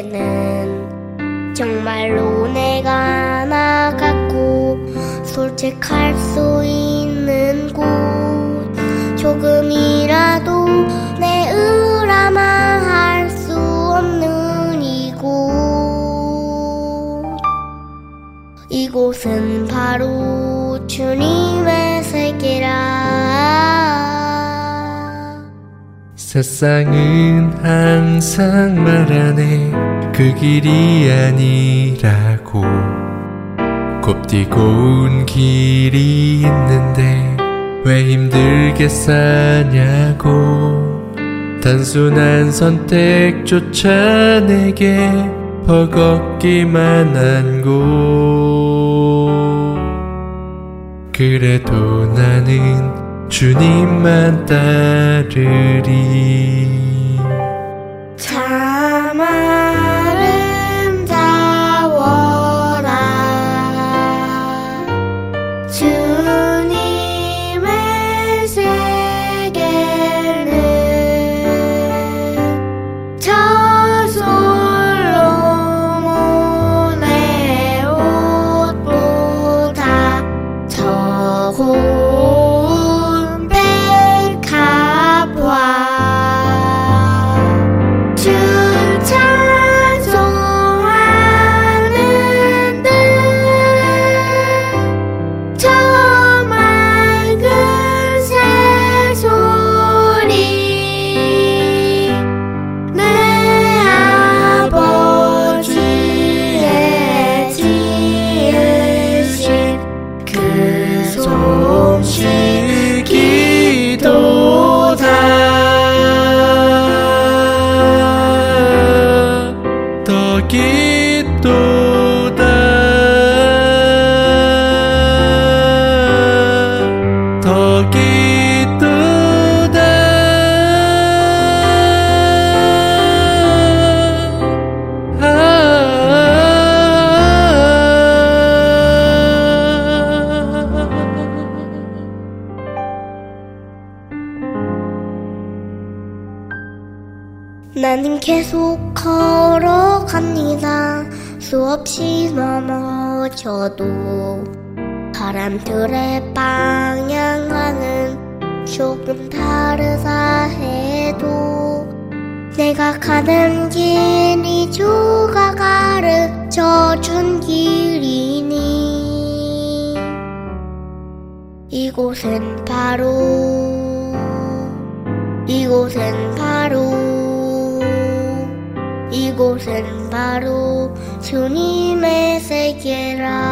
세계는 정말로 내가 나갔고 솔직할 수 있는 곳, 조금이라도 내 의라마 할 수 없는 이곳은 바로 주님의 세계라. 세상은 항상 말하네 그 길이 아니라고. 곱디고 온 길이 있는데 왜 힘들게 사냐고. 단순한 선택조차 내게 버겁기만 한 곳. 그래도 나는 주님만 따르리. 참 아름다워라 주님의 세계는 저 솔로몬의 옷보다 더 고운 백합화. 나는 계속 걸어갑니다. 수없이 넘어져도 사람들의 방향과는 조금 다르다 해도 내가 가는 길이 주가 가르쳐준 길이니 이곳은 바로 주님의 세계라.